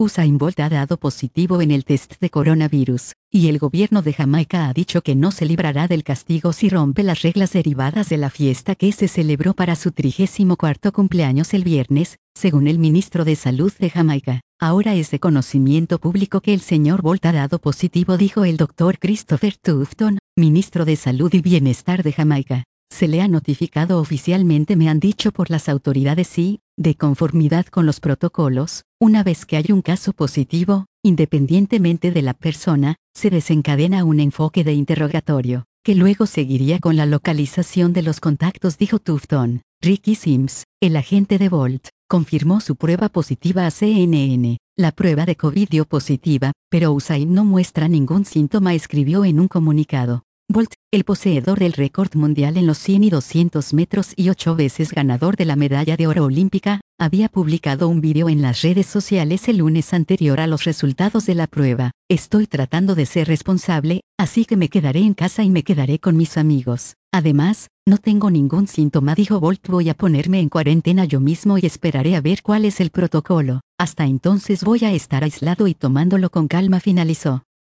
Usain Bolt ha dado positivo en el test de coronavirus, y el gobierno de Jamaica ha dicho que no se librará del castigo si rompe las reglas derivadas de la fiesta que se celebró para su 34º cumpleaños el viernes, según el ministro de Salud de Jamaica. Ahora es de conocimiento público que el señor Bolt ha dado positivo, dijo el Dr. Christopher Tufton, ministro de Salud y Bienestar de Jamaica. Se le ha notificado oficialmente, me han dicho por las autoridades y, de conformidad con los protocolos, una vez que hay un caso positivo, independientemente de la persona, se desencadena un enfoque de interrogatorio, que luego seguiría con la localización de los contactos, dijo Tufton. Ricky Sims, el agente de Bolt, confirmó su prueba positiva a CNN. La prueba de COVID dio positiva, pero Usain no muestra ningún síntoma, escribió en un comunicado. Bolt, el poseedor del récord mundial en los 100 y 200 metros y 8 veces ganador de la medalla de oro olímpica, había publicado un vídeo en las redes sociales el lunes anterior a los resultados de la prueba. Estoy tratando de ser responsable, así que me quedaré en casa y me quedaré con mis amigos. Además, no tengo ningún síntoma, dijo Bolt. Voy a ponerme en cuarentena yo mismo y esperaré a ver cuál es el protocolo. Hasta entonces voy a estar aislado y tomándolo con calma, finalizó.